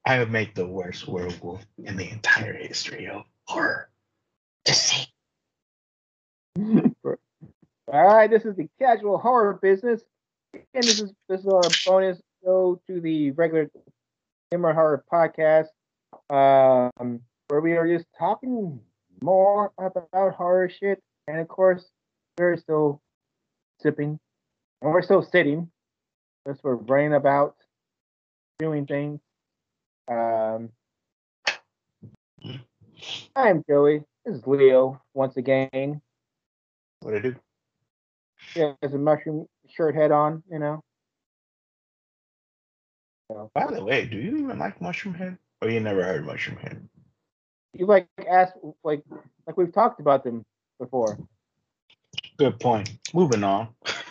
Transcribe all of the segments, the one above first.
I would make the worst werewolf in the entire history of horror. Just see. All right, this is the Casual Horror Business, and this is our bonus go to the regular Timber Horror podcast, where we are just talking more about horror shit, and of course, we're still sipping, and we're still sitting, just we're brain about doing things. I'm Joey. This is Leo once again. What I do? Yeah, has a mushroom shirt head on, So, By the way, do you even like Mushroom Head? Or you never heard Mushroom Head? you like asked like we've talked about them before. Good point. Moving on.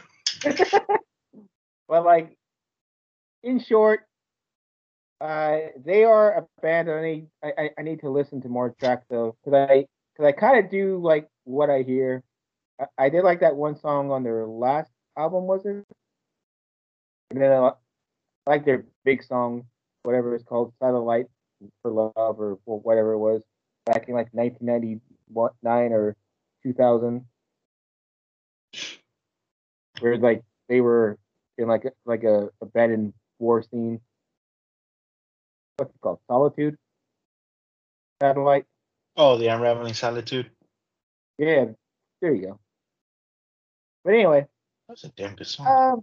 But like in short, they are a band that I need to listen to more tracks though, because I kind of do like what I hear. I did like that one song on their last album, was it? And then I like their big song, whatever it's called, Satellite for Love or whatever it was, back in like 1999 or 2000, where like they were in like a abandoned war scene. What's it called? Solitude? Satellite? Oh, The Unraveling Solitude? Yeah, there you go. But anyway, That's a damn good song.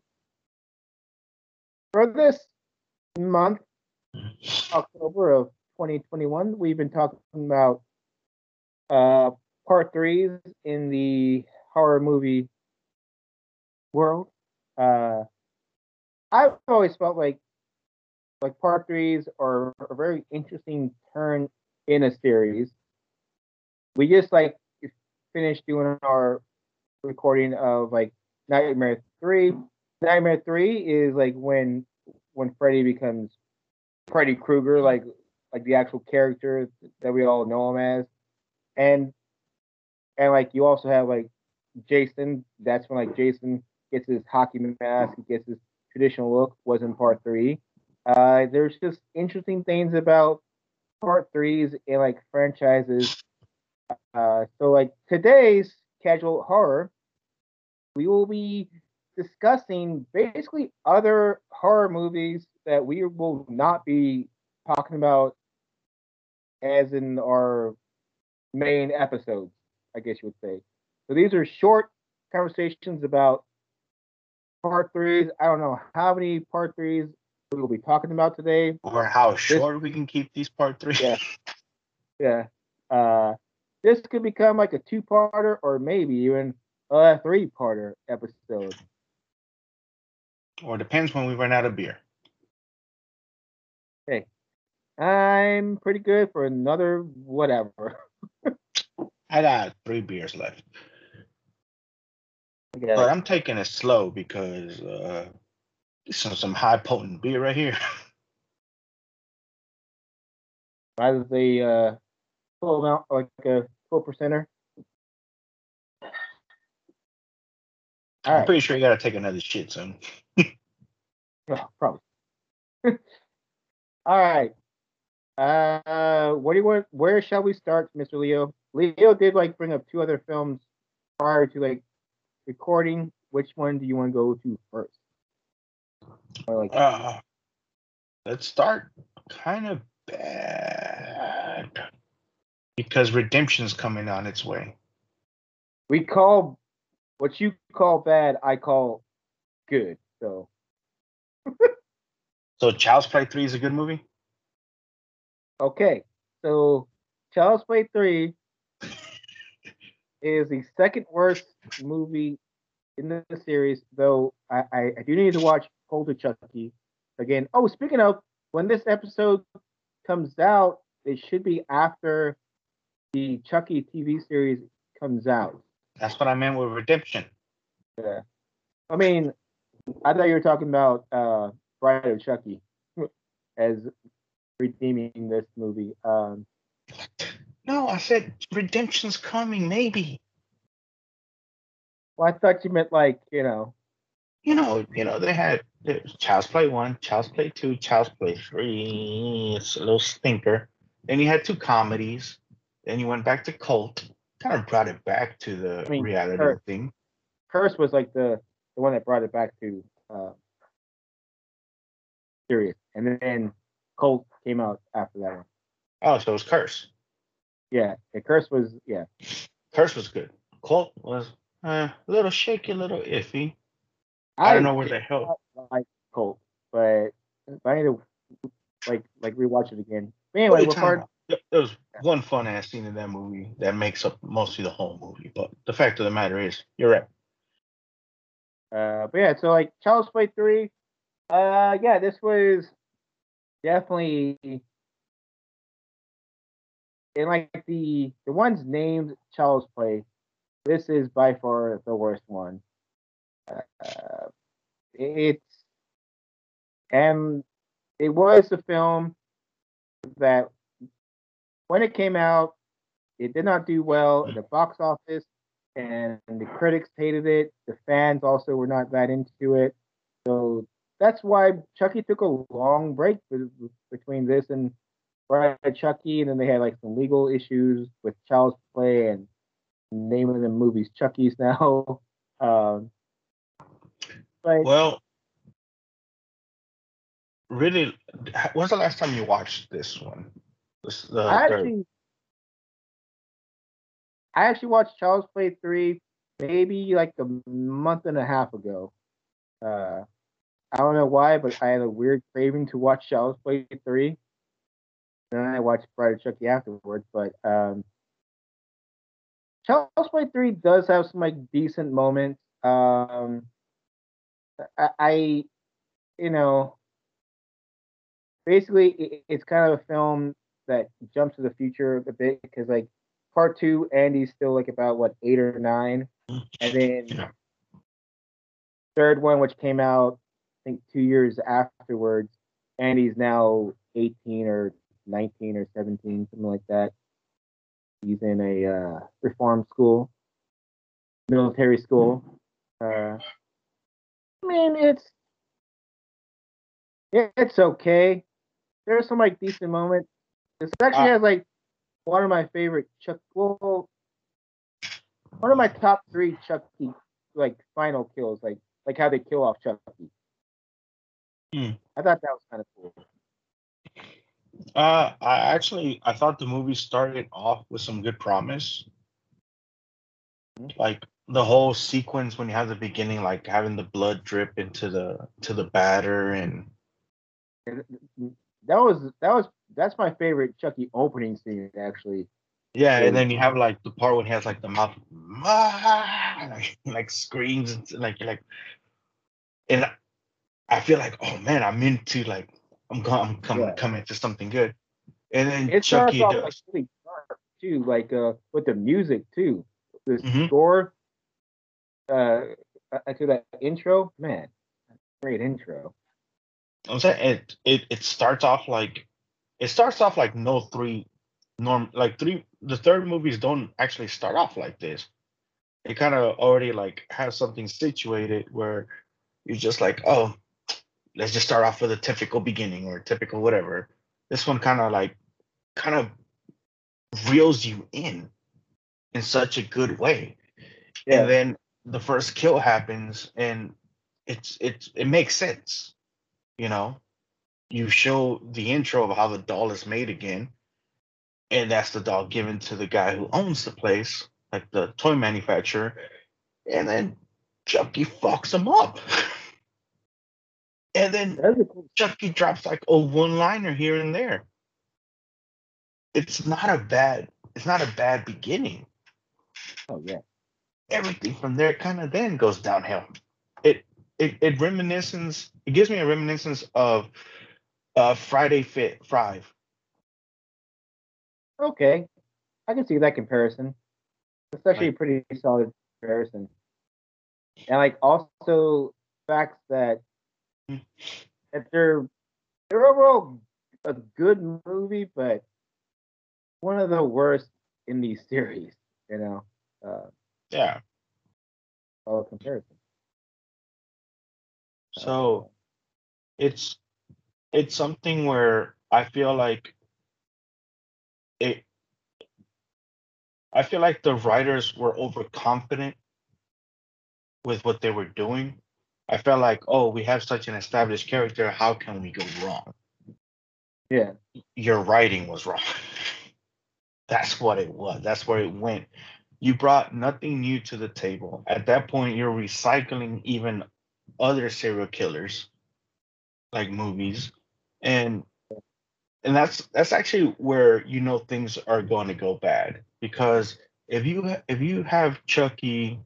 For this month, October of 2021, we've been talking about part threes in the horror movie world. I've always felt like part threes are a very interesting turn in a series. We just finished doing our recording of like Nightmare 3. Nightmare 3 is like when Freddy becomes Freddy Krueger, like the actual character that we all know him as, and like you also have like Jason. That's when like Jason gets his hockey mask, he gets his traditional look. Was in part 3. There's just interesting things about part 3s in like franchises. So like today's casual horror, we will be discussing basically other horror movies that we will not be talking about as in our main episodes, I guess you would say. So these are short conversations about part threes. I don't know how many part threes we will be talking about today. Or how short we can keep these part threes. Yeah. This could become like a 2-parter or maybe even a 3-parter episode. Or depends when we run out of beer. Hey, I'm pretty good for another whatever. I got 3 beers left. But I'm taking it slow because some high potent beer right here. As a full amount, like a full percenter. I'm pretty sure you gotta take another shit soon. Oh, probably. All right. What do you want? Where shall we start, Mr. Leo? Leo did like bring up 2 other films prior to like recording. Which one do you want to go to first? Or, let's start kind of bad because Redemption's coming on its way. We call what you call bad, I call good. So Child's Play 3 is a good movie? Okay. So Child's Play 3 is the second worst movie in the series, though I do need to watch Hold of Chucky again. Oh, speaking of, when this episode comes out, it should be after the Chucky TV series comes out. That's what I meant with Redemption. Yeah. I mean, I thought you were talking about Bride of Chucky as redeeming this movie. No, I said Redemption's coming, maybe. Well, I thought you meant like, they had Child's Play 1, Child's Play 2, Child's Play 3. It's a little stinker. Then you had two comedies. Then you went back to Cult. Kind of brought it back to the I mean, reality thing. Curse was like the one that brought it back to serious, and then Colt came out after that one. Oh, so it was Curse. Yeah, Curse was Curse was good. Cult was a little shaky, a little iffy. I don't know where the hell. I like Colt, but I need to like rewatch it again. But anyway, we're part. There was one fun ass scene in that movie that makes up mostly the whole movie. But the fact of the matter is, you're right. But yeah, so like Child's Play 3, yeah, this was definitely in like the ones named Child's Play. This is by far the worst one. It was a film that when it came out, it did not do well at the box office, and the critics hated it. The fans also were not that into it. So that's why Chucky took a long break between this and Bride of Chucky, and then they had like some legal issues with Child's Play and naming the movies Chucky's now. But well, really, when's the last time you watched this one? I actually watched Child's Play 3 maybe like a month and a half ago. I don't know why, but I had a weird craving to watch Child's Play 3. Then I watched Bride of Chucky afterwards. But Child's Play 3 does have some like decent moments. I you know, basically it's kind of a film that jumps to the future a bit because like part 2, Andy's still like about what 8 or 9, and then third one, which came out I think 2 years afterwards, Andy's now 18 or 19 or 17, something like that. He's in a reform school, military school. I mean, it's okay. There's some like decent moments. This actually has like one of my favorite one of my top 3 Chucky like final kills, like how they kill off Chucky. I thought that was kind of cool. I thought the movie started off with some good promise. Like the whole sequence when you have the beginning, like having the blood drip into the batter, and that's my favorite Chucky opening scene actually. Yeah, and then you have like the part when he has like the mouth, like screams and like, and I feel like, oh man, I'm into like I'm coming to something good, and then it Chucky starts off does like really dark too, like with the music too, the score, to that intro, man, great intro. I'm saying it starts off like no three the third movies don't actually start off like this. It kind of already like has something situated where you're just like, oh, let's just start off with a typical beginning or typical whatever. This one kind of reels you in such a good way. Yeah. And then the first kill happens and it makes sense. You know, you show the intro of how the doll is made again, and that's the doll given to the guy who owns the place, like the toy manufacturer, and then Chucky fucks him up. And then Chucky drops like a one-liner here and there. It's not a bad beginning. Oh yeah. Everything from there kind of then goes downhill. It gives me a reminiscence of Friday 5. Okay, I can see that comparison. It's actually a pretty solid comparison, and like also facts that they're overall a good movie, but one of the worst in these series. You know. Yeah. All comparison. So it's it's something where it I feel like the writers were overconfident with what they were doing. I felt like, oh, we have such an established character, how can we go wrong? Yeah. Your writing was wrong. That's what it was. That's where it went. You brought nothing new to the table. At that point, you're recycling even other serial killers, like movies, and that's actually where things are going to go bad because if you have Chucky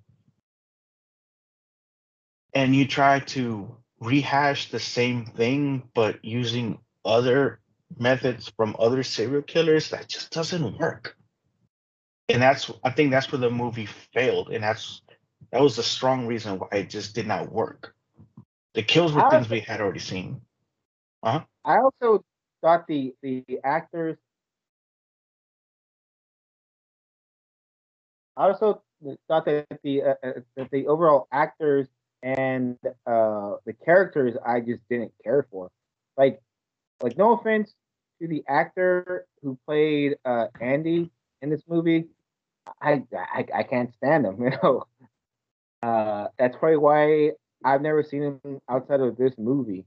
and you try to rehash the same thing but using other methods from other serial killers, that just doesn't work. And I think that's where the movie failed, and that was a strong reason why it just did not work. The kills were I things also, we had already seen. Uh-huh. I also thought the actors. I also thought that the overall actors and the characters I just didn't care for. Like no offense to the actor who played Andy in this movie, I can't stand him. You know, that's probably why I've never seen him outside of this movie.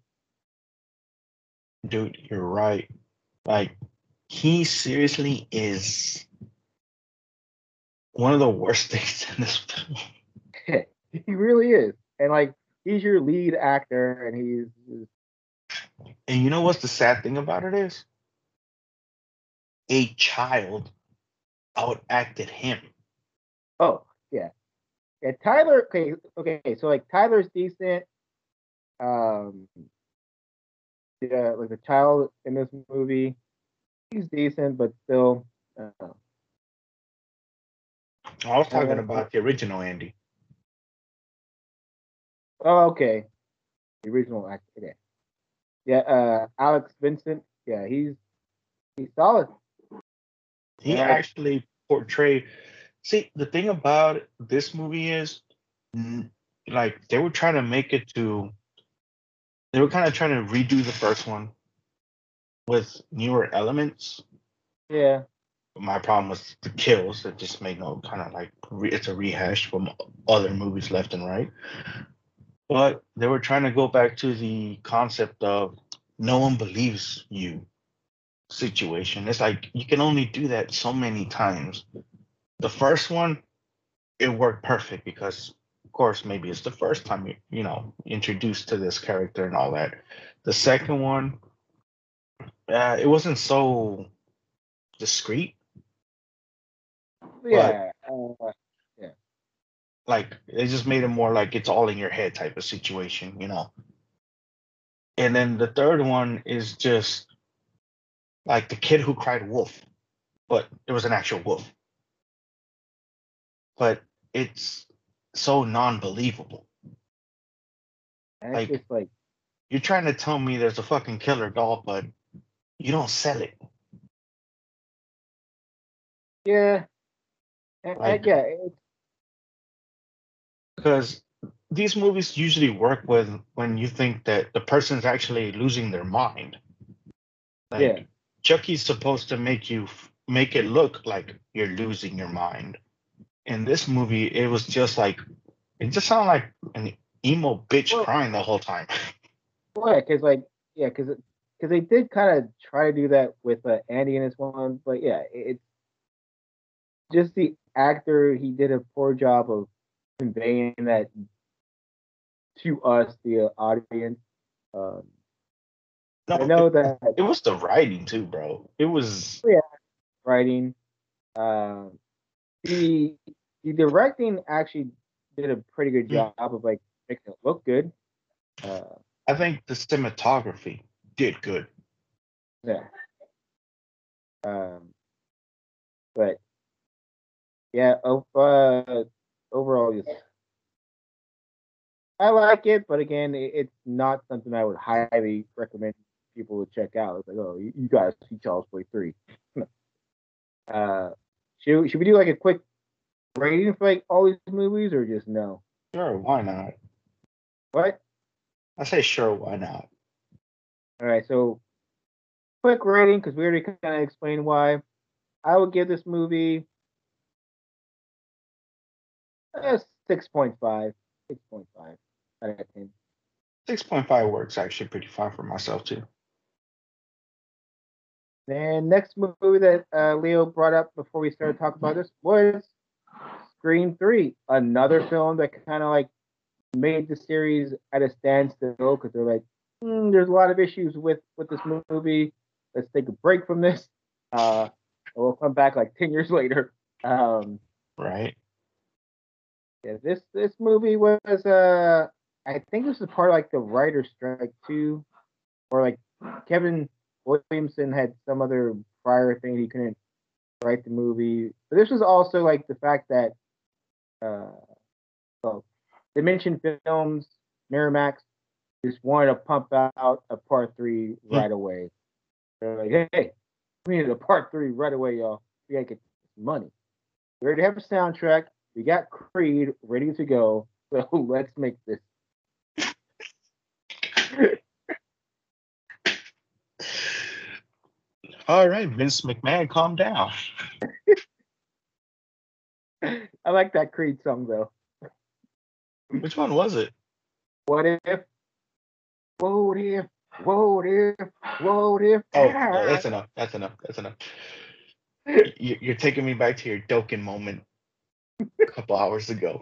Dude, you're right. Like, he seriously is one of the worst things in this film. He really is, and like he's your lead actor, and he's And you know what's the sad thing about it is? A child outacted him. oh yeah. Yeah, Tyler. Okay. So like Tyler's decent. Um, yeah, like the child in this movie, he's decent, but still, I was I don't talking know. about the original Andy. Oh, okay, the original actor. Okay, yeah, Alex Vincent. Yeah, he's solid. And He like, actually portrayed. See, the thing about this movie is, n- like, they were kind of trying to redo the first one with newer elements. yeah, My problem was the kills. It just made no kind of like it's a rehash from other movies left and right. But they were trying to go back to the concept of no one believes you situation. It's like you can only do that so many times. The first one, it worked perfect because, of course, maybe it's the first time introduced to this character and all that. The second one, it wasn't so discreet, but yeah, yeah. like it just made it more like it's all in your head type of situation. And then the third one is just like the kid who cried wolf, but it was an actual wolf. But it's so non-believable. And it's Like just like, you're trying to tell me there's a fucking killer doll, but you don't sell it. yeah, Like yeah, because these movies usually work with when you think that the person's actually losing their mind. yeah. Like Chucky's supposed to make it look like you're losing your mind. In this movie, it just sounded like an emo bitch Well, crying the whole time. yeah, because like, yeah, because they did kind of try to do that with Andy in this one, but yeah, it's just the actor. He did a poor job of conveying that to us, the audience. Um, I No, know that, it was the writing too, bro. It was yeah, writing. Um, the the directing actually did a pretty good job of like making it look good. Uh, I think the cinematography did good. yeah. Um, but yeah, overall, just I like it, but again, it's not something I would highly recommend people to check out. It's like, oh, you guys see Charles Play 3. Uh, should we do like a quick rating for like all these movies, or just no? Sure, why not? What? I say sure, why not? anyway, so quick rating because we already kind of explained why. I would give this movie a 6.5. 6.5 out of 10. 6.5 works actually pretty fine for myself too. Then next movie that Leo brought up before we started talking about this was Scream 3, another film that kind of like made the series at a standstill because they're like, there's a lot of issues with this movie. Let's take a break from this. We'll come back like 10 years later. Right. Yeah, this movie was I think this is part of like the writer's strike too, or like Kevin Williamson had some other prior thing he couldn't write the movie. But this was also like the fact that well, Dimension Films, Miramax just wanted to pump out a part 3 right away. They're like, hey, we need a part 3 right away, y'all. We gotta get this money. We already have a soundtrack. We got Creed ready to go. So let's make this. All right, Vince McMahon, calm down. I like that Creed song though. Which one was it? What if? What if? What if? What if? Oh, no, that's enough. That's enough. That's enough. You're taking me back to your Dokken moment a couple hours ago.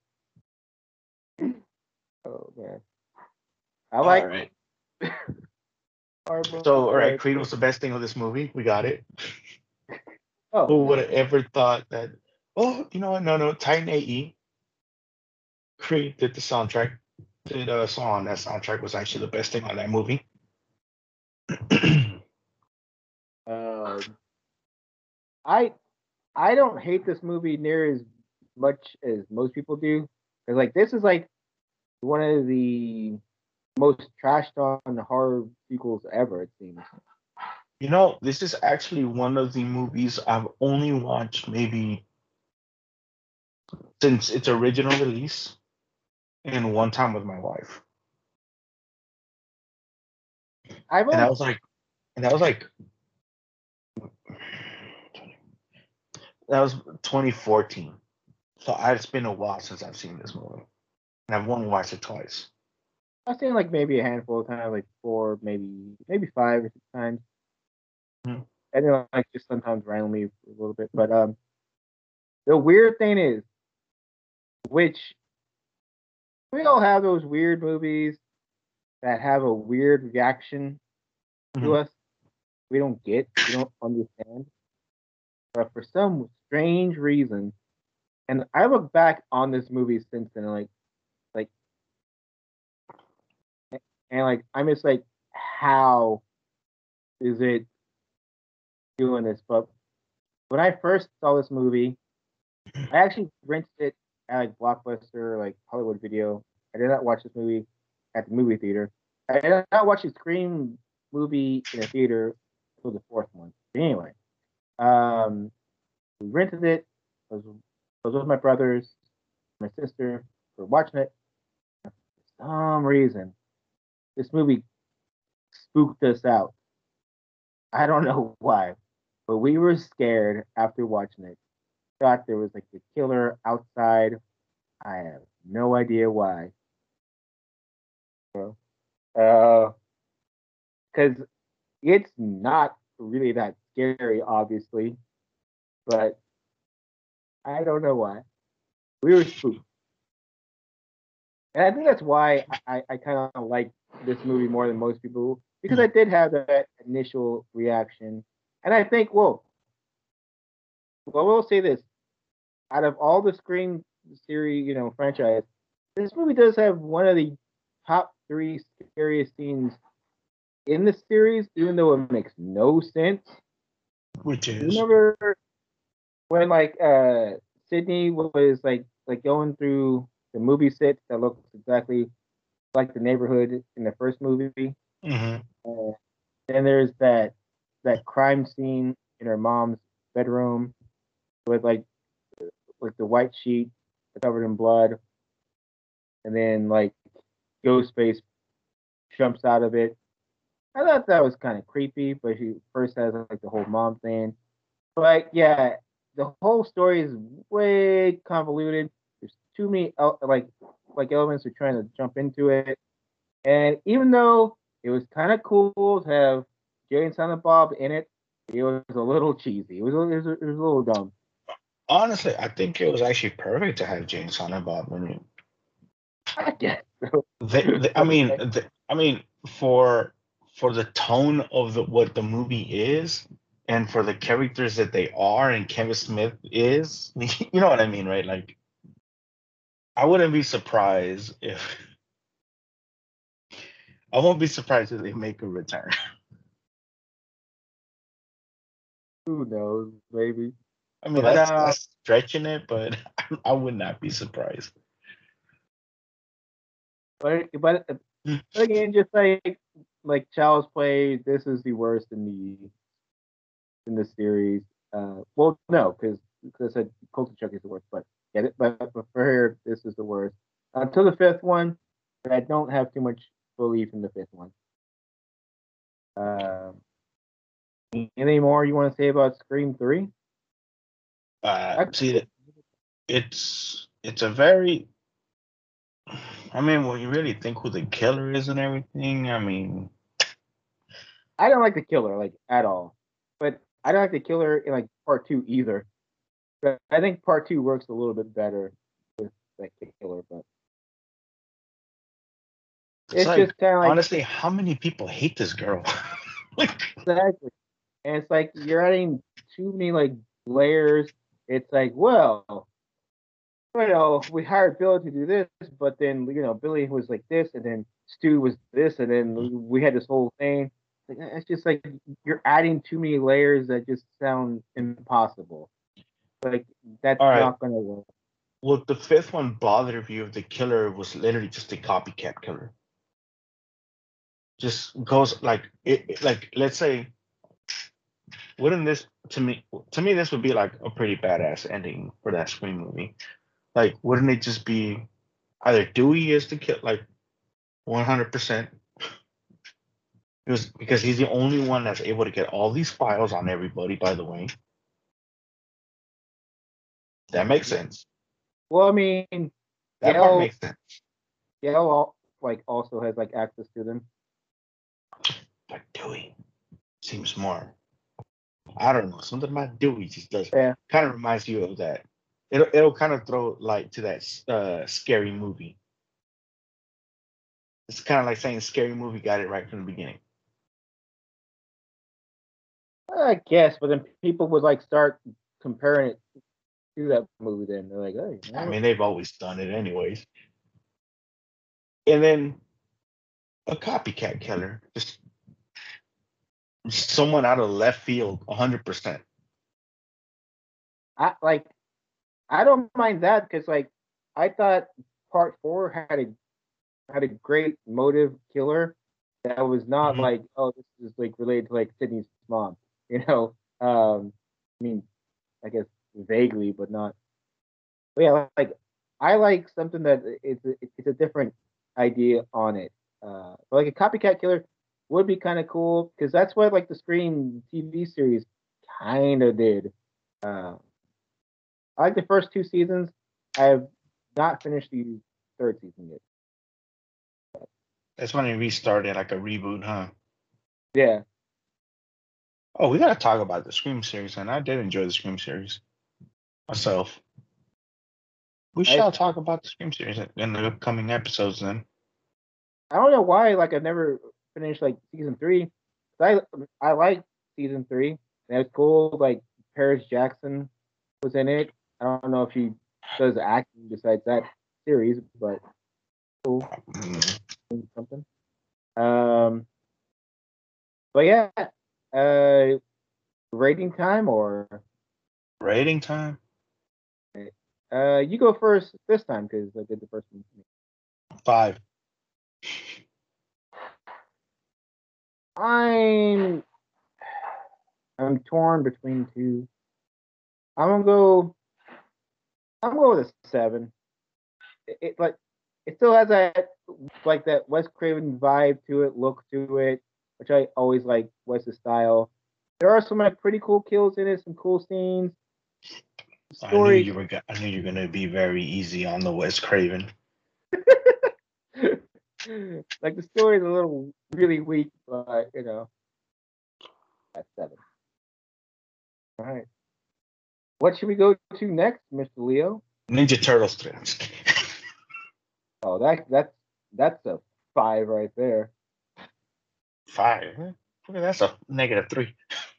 Oh man, I like. All right. So, all right, Creed was the best thing of this movie. We got it. Oh, Who would have ever thought that? Oh, you know what? No. Titan AE. Creed did the soundtrack. Did a song on that soundtrack was actually the best thing on that movie. I don't hate this movie near as much as most people do. Cause like this is like one of the most trashed on horror sequels ever. It seems. You know, this is actually one of the movies I've only watched maybe since its original release, and one time with my wife. I've And only, I was like, and that was like, that was 2014. So it's been a while since I've seen this movie, and I've only watched it twice. I've seen like maybe a handful of times, like 4, maybe 5 or 6 times, Hmm. and then like just sometimes randomly a little bit. But the weird thing is, which we all have those weird movies that have a weird reaction to Mhm. us. We don't get, we don't understand. But for some strange reason, and I look back on this movie since then, like, and like, I'm just like, how is it doing this? But when I first saw this movie, I actually rented it at like Blockbuster, like Hollywood Video. I did not watch this movie at the movie theater. I did not watch the Scream movie in a theater until the fourth one. But anyway, we rented it. I was with my brothers, my sister. We were watching it. For some reason, this movie spooked us out. I don't know why, but we were scared after watching it. Thought there was like the killer outside. I have no idea why. Because it's not really that scary, obviously, but I don't know why. We were spooked. And I think that's why I kind of like this movie more than most people because I did have that initial reaction. And I think, we'll say this: out of all the Scream series, franchise, this movie does have one of the top 3 scariest scenes in the series, even though it makes no sense. Which You is, remember when like Sydney was like going through the movie set that looks exactly like the neighborhood in the first movie. Mhm. Then there's that crime scene in her mom's bedroom with like the white sheet covered in blood, and then like Ghostface jumps out of it, I thought that was kind of creepy, but she first has like the whole mom thing. But yeah, the whole story is way convoluted. There's too many like elements are trying to jump into it, and even though it was kind of cool to have Jay and Silent Bob in it, it was a little cheesy. It was a little dumb. Honestly, I think it was actually perfect to have James on Bob. I guess so. I mean, I mean, for the tone of what the movie is, and for the characters that they are, and Kevin Smith is, you know what I mean, right? Like, I wouldn't be surprised if I won't be surprised if they make a return. Who knows, maybe. I mean, But that's stretching it, but I would not be surprised. but again, just like Child's Play, this is the worst in the series. Well, no, because I said Culture Chuck is the worst, but get it. But for her, this is the worst. Until the fifth one, I don't have too much belief in the fifth one. Um, Anything more you want to say about Scream 3? See, it's a very. I mean, when you really think who the killer is and everything, I mean, I don't like the killer like at all, but I don't like the killer in like part two either. But I think part two works a little bit better with that killer, but it's it's like just kind of like honestly, how many people hate this girl? Like, exactly, and it's like you're adding too many like layers. It's like, well, we hired Billy to do this, but then Billy was like this, and then Stu was this, and then we had this whole thing. Like, it's just like you're adding too many layers that just sound impossible. Like that's all right. not gonna work. Well, the fifth one bothered you if the killer was literally just a copycat killer. Just goes like like let's say, wouldn't this to me this would be like a pretty badass ending for that Scream movie. Like, wouldn't it just be either Dewey is the kid, like 100%, because he's the only one that's able to get all these files on everybody. By the way, that makes sense. Well, I mean, That part Gail makes sense. like also has like access to them. But Dewey seems more. I don't know. Something about Dewey just does Yeah. kind of reminds you of that. It'll kind of throw light to that scary movie. It's kind of like saying scary movie got it right from the beginning. I guess, but then people would like start comparing it to that movie. Then they're like, "Hey, I mean, they've always done it anyways. And then a copycat killer, just someone out of left field, 100%. I like I don't mind that because like I thought part four had a great motive killer that was not Mhm. like, oh, this is like related to like Sydney's mom. I mean, I guess vaguely, but not. But yeah, like I like something that it's a different idea on it. But like a copycat killer would be kind of cool because that's what like the Scream TV series kind of did. Uh, I like the first two seasons. I have not finished the third season yet. That's when it restarted, like a reboot, huh? Yeah, Oh, we gotta talk about the Scream series, and I did enjoy the Scream series myself. We I shall talk about the Scream series in the upcoming episodes then. I don't know why like I never finished like season three. I like season three. And it was cool. Like Paris Jackson was in it. I don't know if she does acting besides that series, but cool Mm, something. Um, but yeah, uh, rating time or rating time? you go first this time because I did the first one. 5. I'm I'm torn between two. I'm gonna go. I'm gonna go with a 7. It like it still has that like that Wes Craven vibe to it, look to it. which I always like Wes's style. There are some like pretty cool kills in it, some cool scenes. Story, I knew you were gonna be very easy on the Wes Craven. like the story is a little really weak, but that's 7. All right. What should we go to next, Mr. Leo? Ninja Turtles 3. Oh, that's a 5 right there. 5. Okay, that's a -3.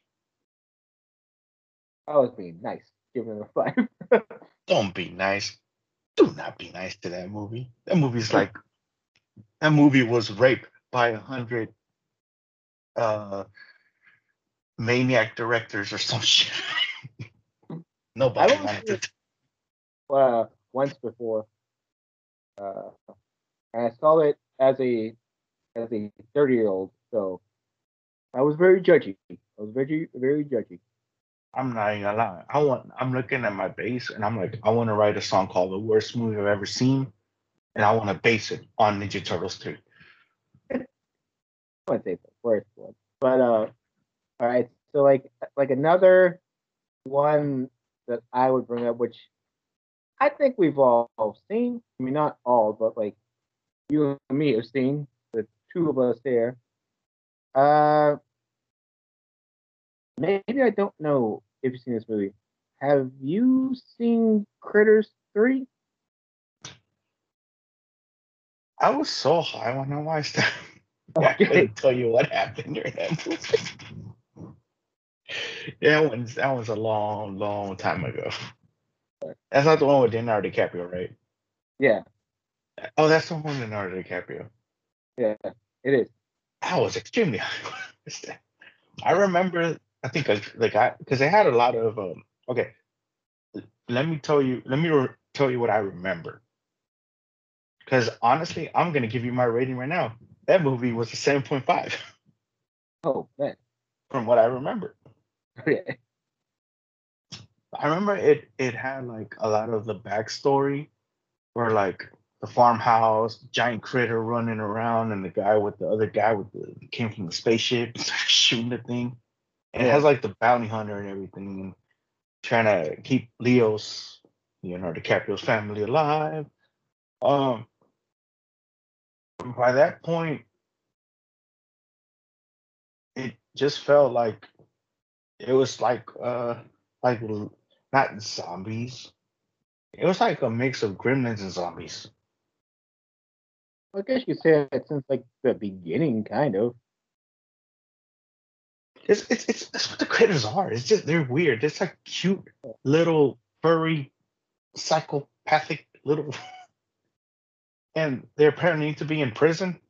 I was being nice, giving it a 5. Don't be nice. Do not be nice to that movie. That movie was raped by 100 uh maniac directors or some shit. Nobody I've only wanted seen to. it once before. Uh, and I saw it as a 30-year-old, so I was very judgy. I was very judgy. I'm not even gonna lie. I'm looking at my base and I'm like, I want to write a song called "The Worst Movie I've Ever Seen," and I want to base it on Ninja Turtles 3. I wouldn't say the first one, but all right. So like another one that I would bring up, which I think we've all seen. I mean, not all, but like you and me have seen the two of us here. Uh, maybe I don't know if you've seen this movie. Have you seen Critters 3? I was so high when I watched that. I Okay. couldn't tell you what happened during that movie. That was a long, long time ago. That's not the one with Leonardo DiCaprio, right? Yeah, Oh, that's the one with Leonardo DiCaprio. yeah, it is. I was extremely high. I remember. I think because they had a lot of okay. Let me tell you. Tell you what I remember. Because honestly, I'm gonna give you my rating right now. That movie was a 7.5 Oh man. from what I remember. Yeah. I remember it had like a lot of the backstory where like the farmhouse, giant critter running around, and the guy with the other guy with the came from the spaceship shooting the thing. And it has Yeah. like the bounty hunter and everything, and trying to keep Leo's, DiCaprio's family alive. Um, by that point, it just felt like it was like not zombies. It was like a mix of gremlins and zombies. I guess you could say it since like the beginning, kind of. It's what the critters are. It's just they're weird. It's like cute little furry psychopathic little, and they apparently need to be in prison.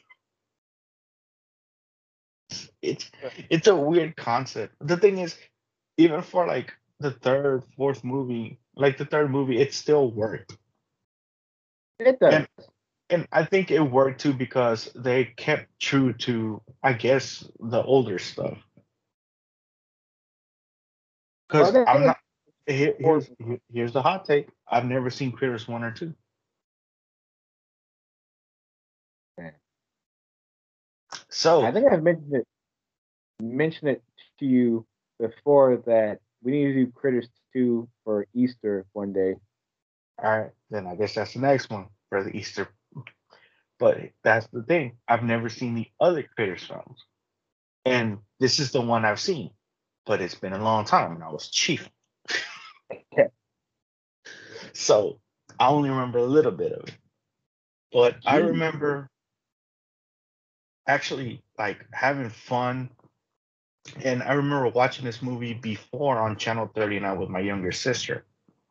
It's it's a weird concept. The thing is, even for like the third, fourth movie, like the third movie, it still worked. It does. And and I think it worked too because they kept true to, I guess, the older stuff. Well, Because they I'm have not. more. Here's the hot take. I've never seen Critters 1 or 2. I So think I've mentioned it to you before that we need to do Critters 2 for Easter one day. all right, then I guess that's the next one for the Easter. But that's the thing. I've never seen the other Critters films, and this is the one I've seen. But it's been a long time, and I was chief. Okay. So I only remember a little bit of it. But I Gee. remember actually like having fun. And I remember watching this movie before on Channel 39 with my younger sister.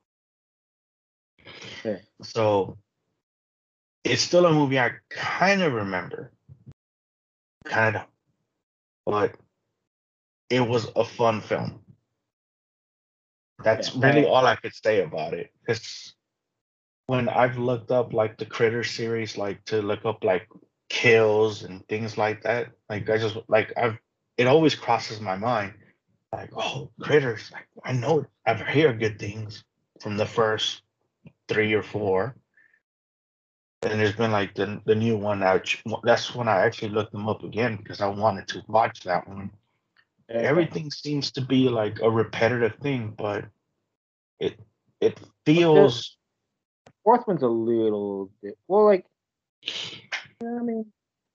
Yeah. So it's still a movie I kind of remember, kind of, but it was a fun film. That's really Yeah. all I could say about it. Because when I've looked up like the Critter series, like to look up like kills and things like that, like I just like I've it always crosses my mind like, oh, Critters. Like, I know I've heard good things from the first 3 or 4, and there's been like the new one out. That's when I actually looked them up again because I wanted to watch that one. Okay. Everything seems to be like a repetitive thing, but it it But the feels. fourth one's a little bit well, like I mean,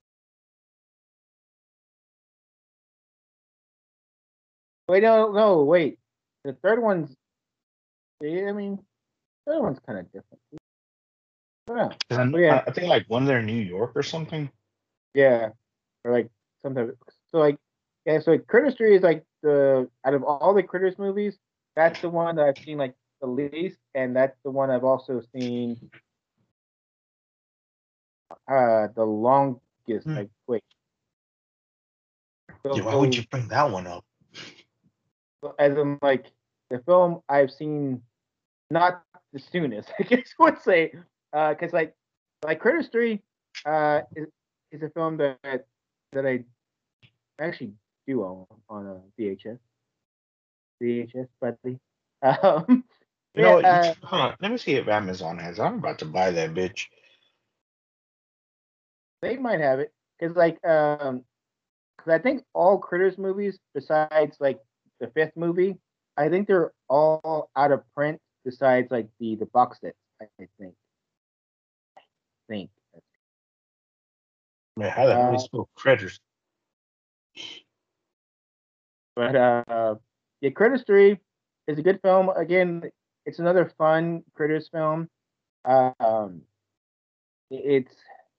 wait, no, wait. The third one's, I mean, third one's kind of different. Yeah, but yeah, I think like one they're in New York or something. yeah, or like sometimes. So like, yeah, so like Critters 3 is like the out of all the Critters movies, that's the one that I've seen like the least, and that's the one I've also seen the longest. Hmm. Like, wait, Yeah, why would you so bring that one up? as in like the film I've seen not the soonest, I guess I would say, because like Critters 3 is a film that I actually do own on a VHS, buddy. Um, You know yeah, what? Hold on. Let me see if Amazon has. I'm about to buy that bitch. they might have it because because I think all Critters movies besides like the fifth movie, I think they're all out of print besides like the box sets. I think. Man, how the hell do you Uh, spell critters? but yeah, Critters 3 is a good film. Again, it's another fun Critters film. Um, it's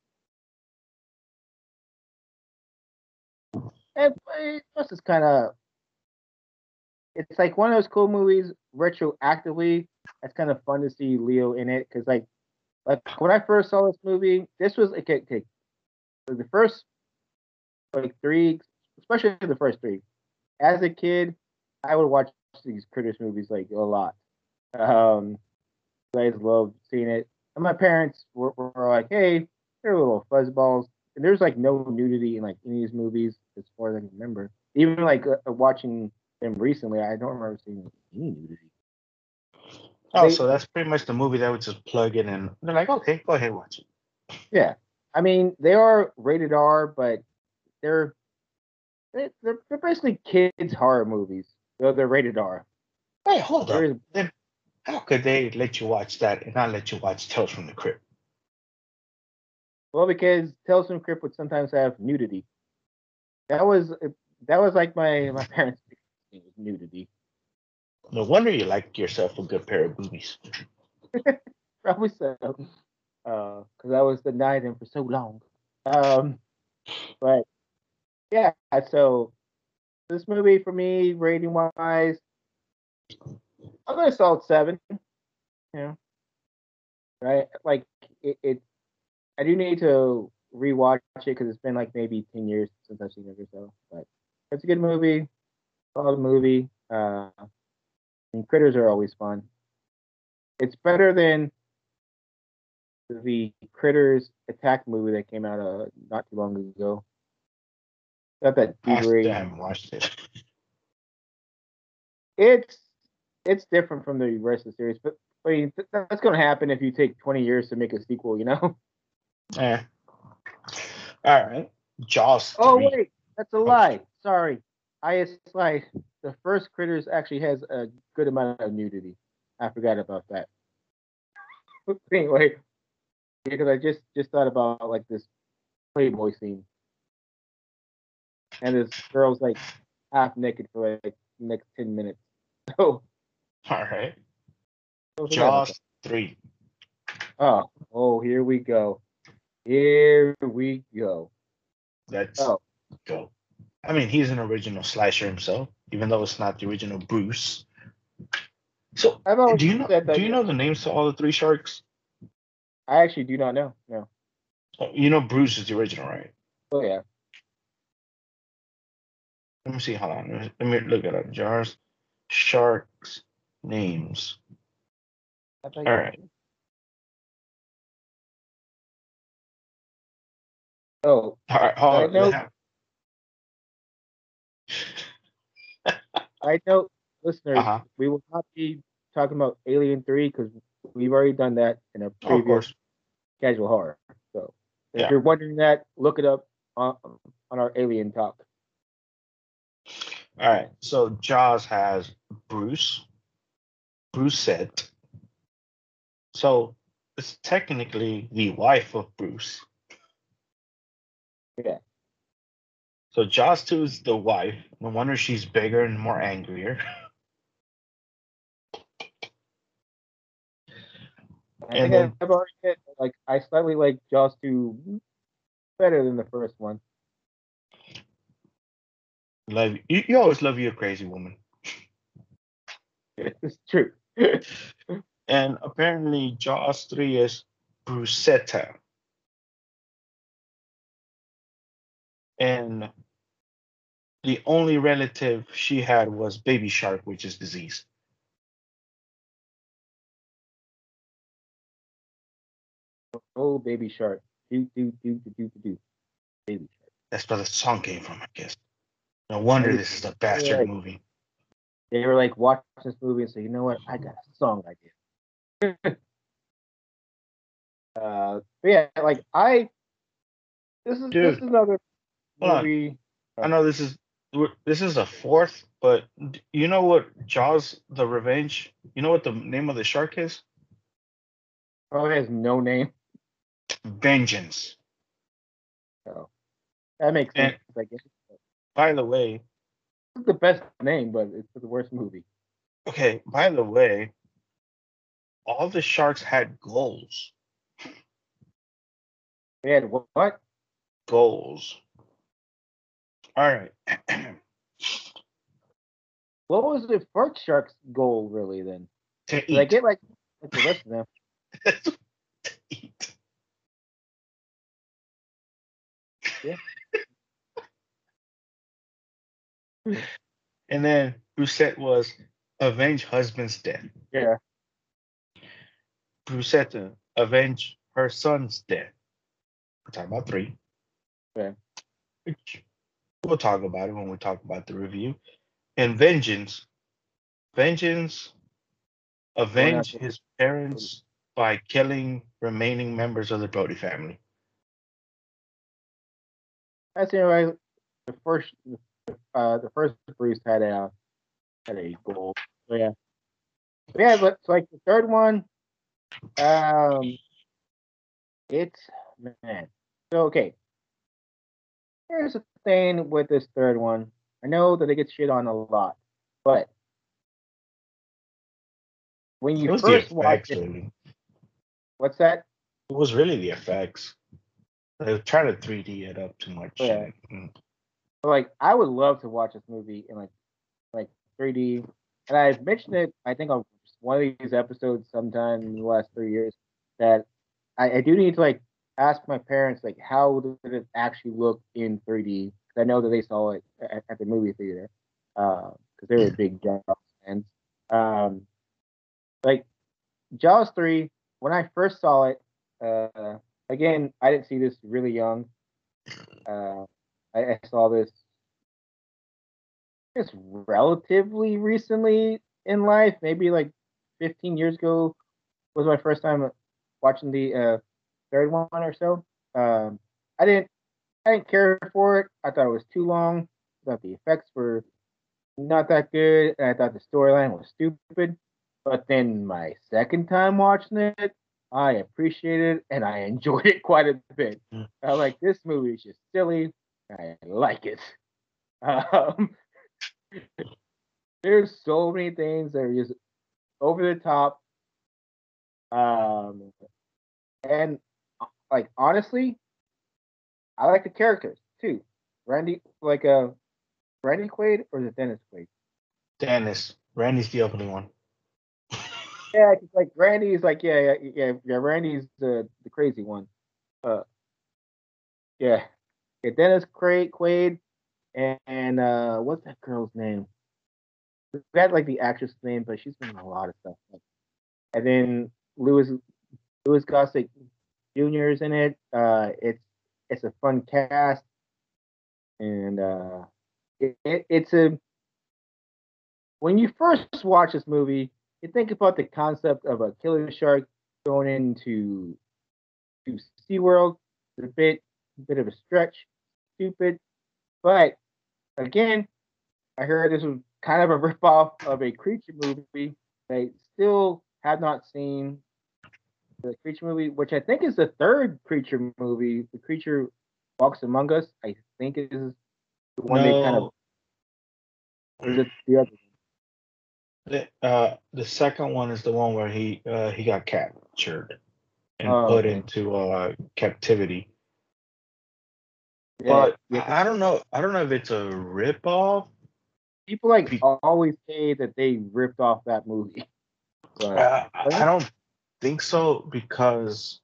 plus it's kind of it's like one of those cool movies retroactively. It's kind of fun to see Leo in it because like when I first saw this movie, this was okay, the first like three, especially the first three. As a kid, I would watch these Critters movies like a lot. Um, I just loved seeing it. And my parents were like, "Hey, they're little fuzzballs." And there's like no nudity in like any of these movies as far as I can remember. Even like watching them recently, I don't remember seeing any nudity. Oh, They, so that's pretty much the movie that would just plug in and they're like, okay, go ahead, watch it. yeah, I mean they are rated R, but they're they're basically kids horror movies. They're rated R. Hey, hold There up. is Then how could they let you watch that and not let you watch Tales from the Crypt? well because Tales from the Crypt would sometimes have nudity. That was that was like my parents' thing was nudity. No wonder you like yourself a good pair of boobies. Probably so. Because I was denied them for so long. Um, but yeah, so this movie for me, rating wise, I'm gonna solid 7. You know, right? Like it I do need to rewatch it because it's been like maybe 10 years since I've seen it or so. But it's a good movie, solid movie. And critters are always fun. It's better than the Critters Attack movie that came out not too long ago. Got that I still thievery. haven't watched it. It's it's different from the rest of the series, but I mean that's gonna happen if you take 20 years to make a sequel, you know? Eh. All right. Jaws Oh 3. wait, that's a Oh, lie. Sorry. I lied. The first Critters actually has a good amount of nudity. I forgot about that. Anyway, because I just thought about like this Playboy scene, and this girl's like half naked for like the next 10 minutes. So all right. don't forget about that. Jaws 3. Oh, here we go. Here we go. Let's Oh, go. I mean, he's an original slasher himself, even though it's not the original Bruce. So, I've always said do that. you know the names to all the three sharks? I actually do not know. No. You know Bruce is the original, right? Oh yeah. Let me see. Hold on. Let me look it up. Jars, sharks, names. I thought All you right. did. Oh, All right. Hold side on. Let note. have- Side note, listeners, Uh-huh. we will not be talking about Alien 3 because we've already done that in a Oh, of previous course. casual horror. So if Yeah. you're wondering that, look it up on our Alien Talk. All right. So Jaws has Bruce, Brucette. So it's technically the wife of Bruce. Yeah. So Jaws 2 is the wife. No wonder she's bigger and more angrier. I And think then I've already said like I slightly like Jaws 2 better than the first one. love you always love you a crazy woman. It's true. And apparently Jaws 3 is Brucetta. And the only relative she had was Baby Shark, which is disease. Oh, Baby Shark. Do. Baby Shark. That's where the song came from, I guess. No wonder this is a bastard Like, movie. they were like watching this movie and say, you know what? I got a song idea. But yeah, like this is Dude, another hold on. movie. I know this is a fourth, but you know what Jaws the Revenge? You know what the name of the shark is? Probably has no name. Vengeance. So that makes And sense, I guess. by the way, It's the best name, but it's the worst movie. okay, by the way, all the sharks had goals. They had what? Goals. All right. What was the Fork Shark's goal really then? To Did I eat. get like the rest of them? To eat. Yeah. And then Brusette was avenge husband's death. Yeah. Brusette avenge her son's death. We're talking about three. Yeah. Which we'll talk about it when we talk about the review. And vengeance. Vengeance Going avenge after his parents by killing remaining members of the Brody family. that's right. The first Bruce had a goal. So yeah. But yeah, but so like the third one, um it's man. So okay. Here's the thing with this third one. I know that they get shit on a lot, but when It you was the first watch effects, it, really. what's that? It was really the effects. They were trying to 3D it up too much. Yeah. But, like I would love to watch this movie in like 3D. And I've mentioned it, I think on one of these episodes sometime in the last 3 years, that I do need to like ask my parents like how did it actually look in 3D? Because I know that they saw it at the movie theater because they were big Jaws fans. Um, like Jaws 3, when I first saw it, again I didn't see this really young. Uh, I saw this it's relatively recently in life, maybe like 15 years ago was my first time watching the third one or so. Um, I didn't I didn't care for it. I thought it was too long. I thought the effects were not that good, and I thought the storyline was stupid. But then my second time watching it, I appreciated it and I enjoyed it quite a bit. I like this movie is just silly. I like it. Um, there's so many things that are just over the top. Um, and like honestly, I like the characters too. Randy, like Randy Quaid or the Dennis Quaid? Dennis. Randy's the opening one. Yeah, 'cause, like Randy's like yeah. Randy's the crazy one. Uh, yeah, yeah. Dennis Quaid and what's that girl's name? I forgot like the actress name, but she's been in a lot of stuff. And then Louis Gossett Jr. is in it. It's a fun cast, and it's a when you first watch this movie, you think about the concept of a killer shark going into to SeaWorld. It's a bit of a stretch, stupid, but again, I heard this was kind of a ripoff of a creature movie. I still have not seen the creature movie, which I think is the third creature movie. The Creature Walks Among Us, I think, is the one they kind of. No, Or is it the other? the second one is the one where he got captured and Oh, put okay. into captivity. Yeah, But yeah. I don't know. I don't know if it's a ripoff. People like Be- always say that they ripped off that movie, but I don't think so because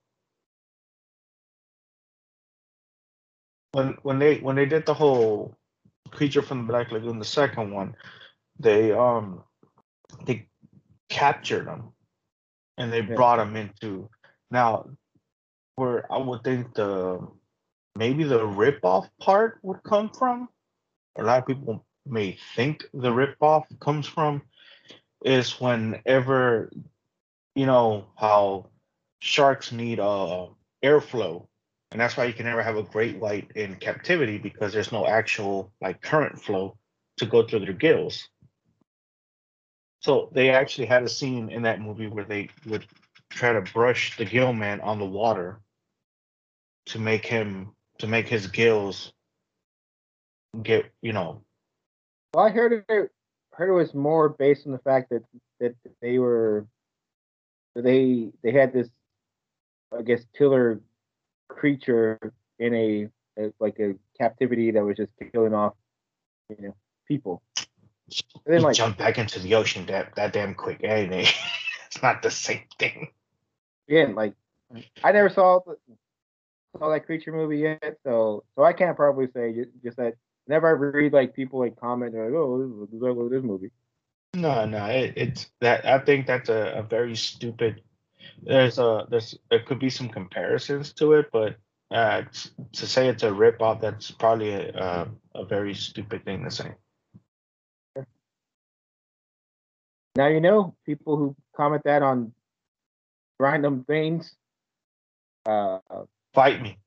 when they did the whole Creature from the Black Lagoon, the second one, they they captured him and they yeah. brought him into now where I would think the maybe the ripoff part would come from. A lot of people may think the ripoff comes from is whenever you know how sharks need airflow, and that's why you can never have a great white in captivity because there's no actual like current flow to go through their gills. So they actually had a scene in that movie where they would try to brush the gill man on the water to make his gills get Well, I heard it was more based on the fact that they were they had this, I guess, killer creature in a like a captivity that was just killing off, people. And then he like jumped back into the ocean that damn quick. Hey, it's not the same thing. again, like I never saw that creature movie yet, so I can't probably say just that. Whenever I read like people like comment, they're like, "Oh, this is like this movie." No, it's that. I think that's a very stupid. There could be some comparisons to it, but to say it's a rip off, that's probably a very stupid thing to say. Now people who comment that on random things. Uh, Fight me.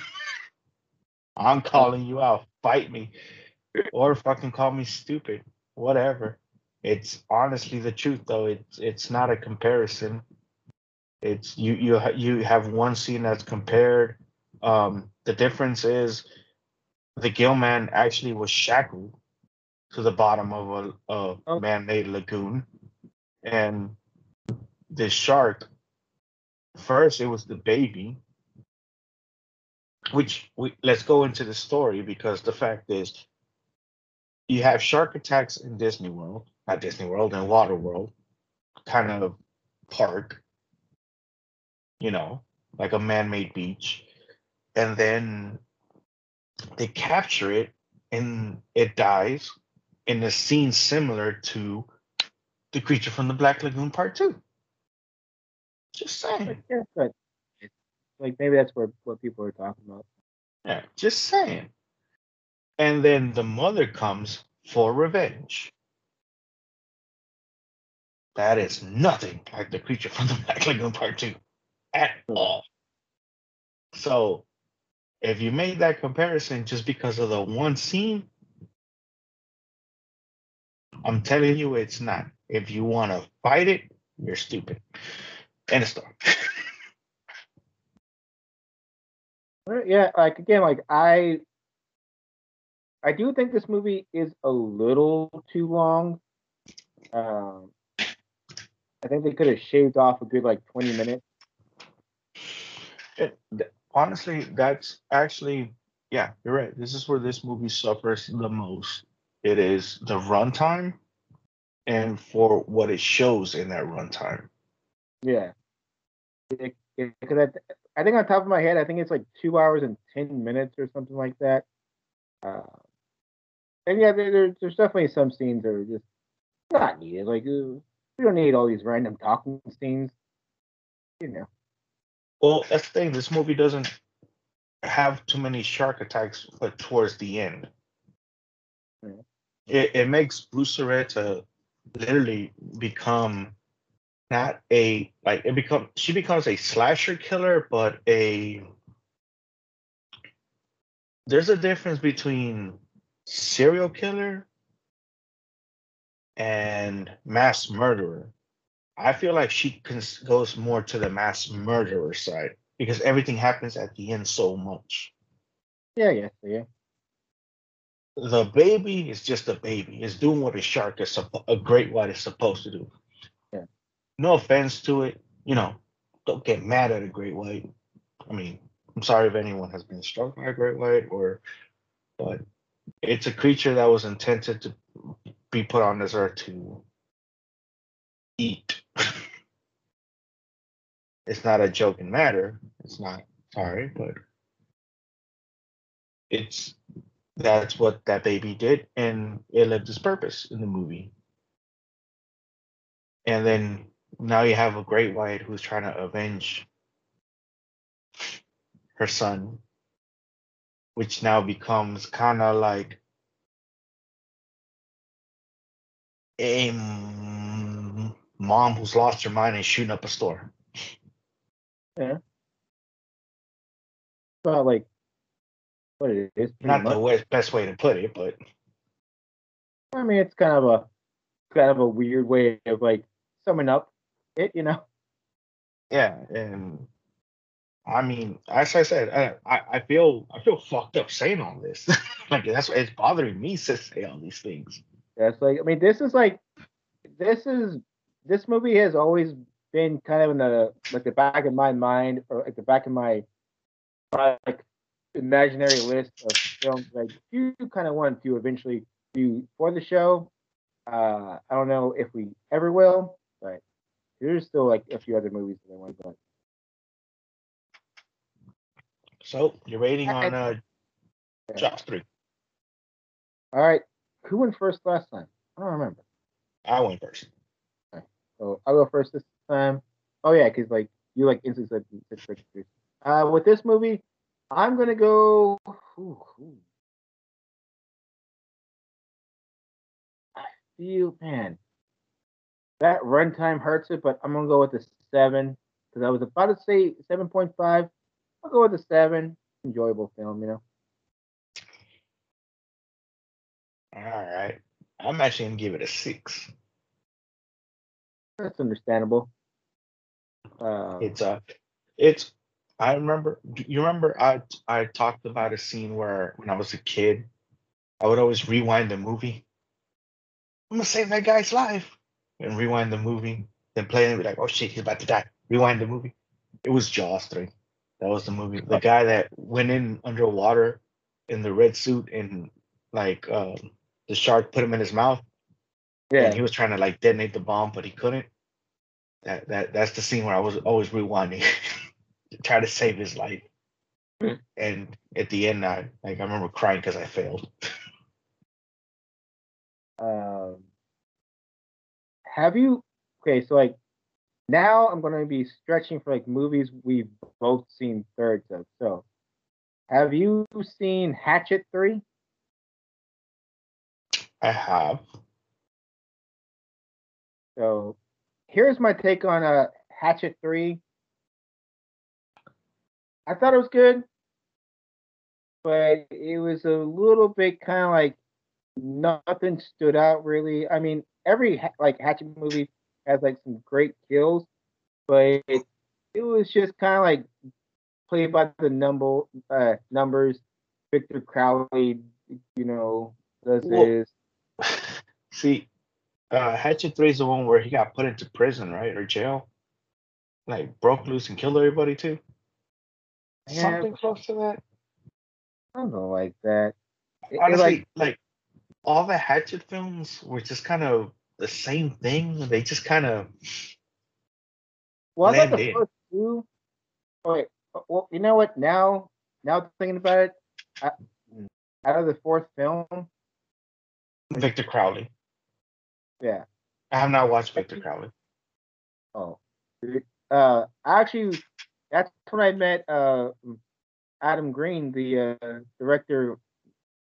I'm uh, calling you out. Fight me, or fucking call me stupid. Whatever. It's honestly the truth, though. It's not a comparison. It's you have one scene that's compared. The difference is the Gillman actually was shackled to the bottom of a oh, man-made lagoon, and the shark. First, it was the baby, which let's go into the story because the fact is, you have shark attacks in Disney World, not Disney World, and Water World, kind of park, you know, like a man-made beach, and then they capture it and it dies in a scene similar to the Creature from the Black Lagoon Part 2. Just saying. yeah, but like maybe that's what people are talking about. Yeah, just saying. And then the mother comes for revenge. That is nothing like the Creature from the Black Lagoon Part 2 at all. So if you made that comparison just because of the one scene, I'm telling you it's not. If you want to fight it, you're stupid. End of story. Yeah, like again, like I do think this movie is a little too long. Um, I think they could have shaved off a good like 20 minutes. Honestly, that's actually, yeah, you're right. This is where this movie suffers the most. It is the runtime and for what it shows in that runtime. Yeah, because I think on top of my head, I think it's like 2 hours and 10 minutes or something like that. Uh, and yeah, there's definitely some scenes that are just not needed. Like we don't need all these random talking scenes, you know. Well, that's the thing. This movie doesn't have too many shark attacks, but towards the end, Yeah. it makes Blue Saretta literally become not a like it become she becomes a slasher killer, but there's a difference between serial killer and mass murderer. I feel like she goes more to the mass murderer side because everything happens at the end so much. Yeah, yes, yeah. The baby is just a baby. It's doing what a shark is a great white is supposed to do. Yeah. No offense to it, don't get mad at a great white. I mean, I'm sorry if anyone has been struck by a great white, but it's a creature that was intended to be put on this earth to eat. It's not a joking matter. It's not. Sorry, but it's that's what that baby did, and it lived its purpose in the movie. And then now you have a great white who's trying to avenge her son, which now becomes kind of like a mom who's lost her mind and shooting up a store. Yeah. Well, like what it is, pretty Not much. the best way to put it, but I mean, it's kind of a weird way of like summing up it, you know. yeah. And I mean, as I said, I feel fucked up saying all this. Like that's it's bothering me to say all these things. That's like, I mean, this is this movie has always been kind of in the back of my mind or at the back of my like imaginary list of films like you kind of want to eventually do for the show. I don't know if we ever will, but there's still like a few other movies that I want to. So you're rating on Yeah. Jaws 3. All right, who went first last time? I don't remember. I went first. Okay. So I'll go first this time. Oh yeah, because like you like instantly said Tricksters. With this movie, I'm gonna go. Ooh. I feel man that runtime hurts it, but I'm gonna go with the 7 because I was about to say 7.5. I'll go with the 7. Enjoyable film, you know. All right. I'm actually gonna give it a 6. That's understandable. Um, It's it's I remember you remember I talked about a scene where when I was a kid, I would always rewind the movie. I'm gonna save that guy's life. And rewind the movie, then play it and be like, oh shit, he's about to die. Rewind the movie. It was Jaws 3. That was the movie. The guy that went in underwater in the red suit and like the shark put him in his mouth and yeah. he was trying to like detonate the bomb, but he couldn't. That's the scene where I was always rewinding to try to save his life. And at the end, I remember crying because I failed. Um, have you? Okay, so like now I'm gonna be stretching for like movies we've both seen thirds of. So have you seen Hatchet 3? I have. So here's my take on Hatchet 3. I thought it was good, but it was a little bit kind of like nothing stood out really. I mean, every like Hatchet movie has like some great kills, but it was just kind of like played by the numbers. Victor Crowley, you know, does Well, his. see, Hatchet 3 is the one where he got put into prison, right? Or jail. Like broke loose and killed everybody too. Yeah, Something close to that. I don't know, like that. It like Honestly, like all the Hatchet films were just kind of the same thing. They just kind of well, I thought blend the in. first two. Oh, wait, well, you know what? Now thinking about it, I, out of the fourth film, Victor Crowley. yeah. I have not watched Victor Crowley. Oh, actually, that's when I met Adam Green, the director,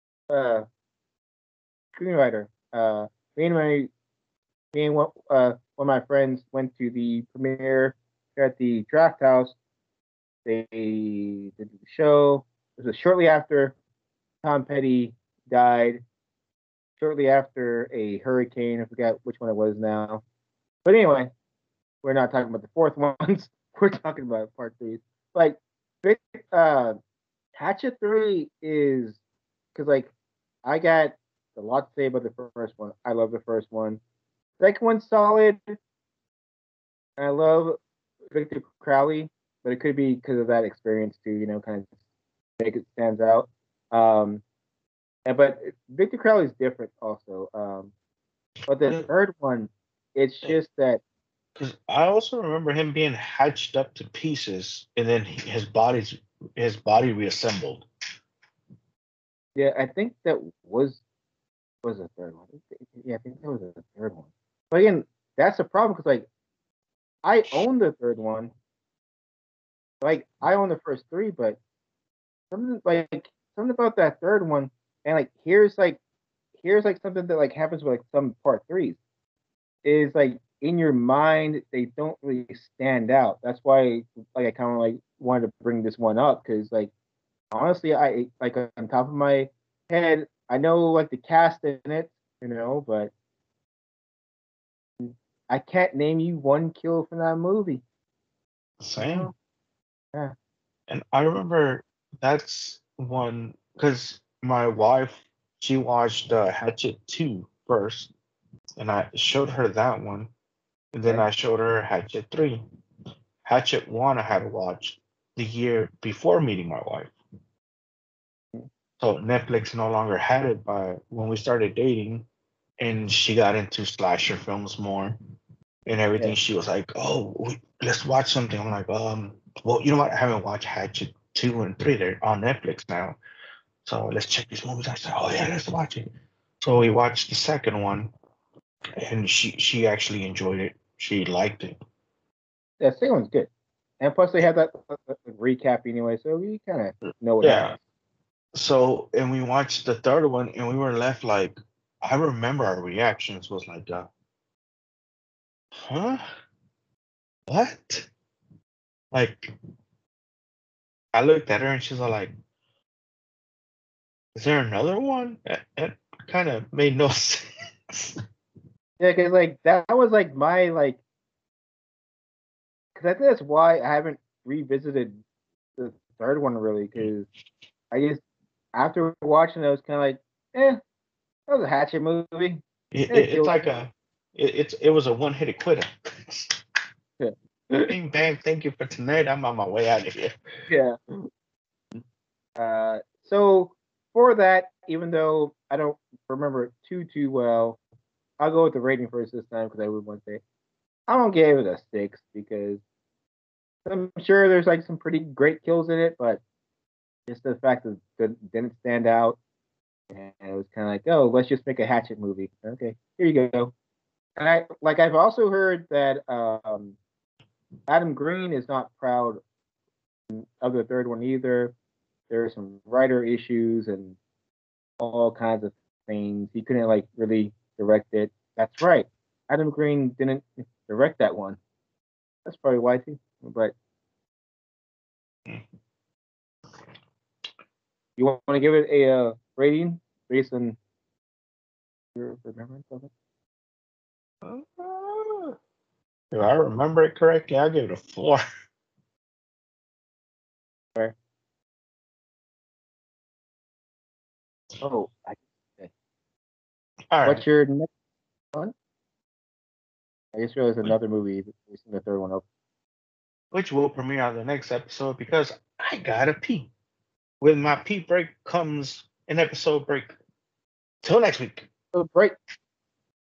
uh, screenwriter. Me and one of my friends went to the premiere at the Draft House. They did the show. It was shortly after Tom Petty died, shortly after a hurricane. I forgot which one it was now. But anyway, we're not talking about the fourth ones. We're talking about part threes. Like, Hatchet 3 is because like I got a lot to say about the first one. I love the first one. Second one's solid. I love Victor Crowley, but it could be because of that experience too. Kind of make it stands out. But Victor Crowley is different also. But the third one, it's just that. Because I also remember him being hatched up to pieces, and then his body reassembled. Yeah, I think that was the third one. Yeah, I think that was the third one. But again, that's the problem because like I own the third one. Like I own the first three, but something about that third one, and like here's like something that like happens with like some part threes is like in your mind they don't really stand out. That's why like I kind of like wanted to bring this one up because like honestly I like on top of my head I know like the cast in it, but I can't name you one kill from that movie. Same. Yeah. And I remember that's one because my wife, she watched Hatchet 2 first, and I showed her that one, and then I showed her Hatchet 3. Hatchet 1 I had watched the year before meeting my wife. So Netflix no longer had it by when we started dating, and she got into slasher films more and everything. Yeah. She was like, "Oh, let's watch something." I'm like, well, you know what? I haven't watched Hatchet 2 and 3. They're on Netflix now, so let's check these movies. I said, "Oh yeah, let's watch it." So we watched the second one, and she actually enjoyed it. She liked it. Yeah, second one's good. And plus they have that recap anyway, so we kind of know what Yeah. happens. So and we watched the third one, and we were left like, I remember our reactions was like, huh? What? Like, I looked at her and she's all like, is there another one? It kind of made no sense. Yeah, because like that was like my like, because I think that's why I haven't revisited the third one really, because I just after watching it, I was kind of like, that was a Hatchet movie. It's like it was a one-hit quitter. Yeah. Bing bang, thank you for tonight. I'm on my way out of here. Yeah. So for that, even though I don't remember it too well, I'll go with the rating first this time because I would want to say I'm gonna give it a 6 because I'm sure there's like some pretty great kills in it, but just the fact that it didn't stand out, and it was kind of like, oh, let's just make a Hatchet movie. Okay, here you go. And I've also heard that Adam Green is not proud of the third one either. There are some writer issues and all kinds of things. He couldn't like really direct it. That's right. Adam Green didn't direct that one. That's probably why too. But you want to give it a rating based on your remembrance of it? If I remember it correctly, I'll give it a 4. Fair. Oh, okay. All right. What's your next one? I just realized another movie based on the third one up. Which will premiere on the next episode because I gotta pee. With my pee break comes an episode break. Till next week. So break.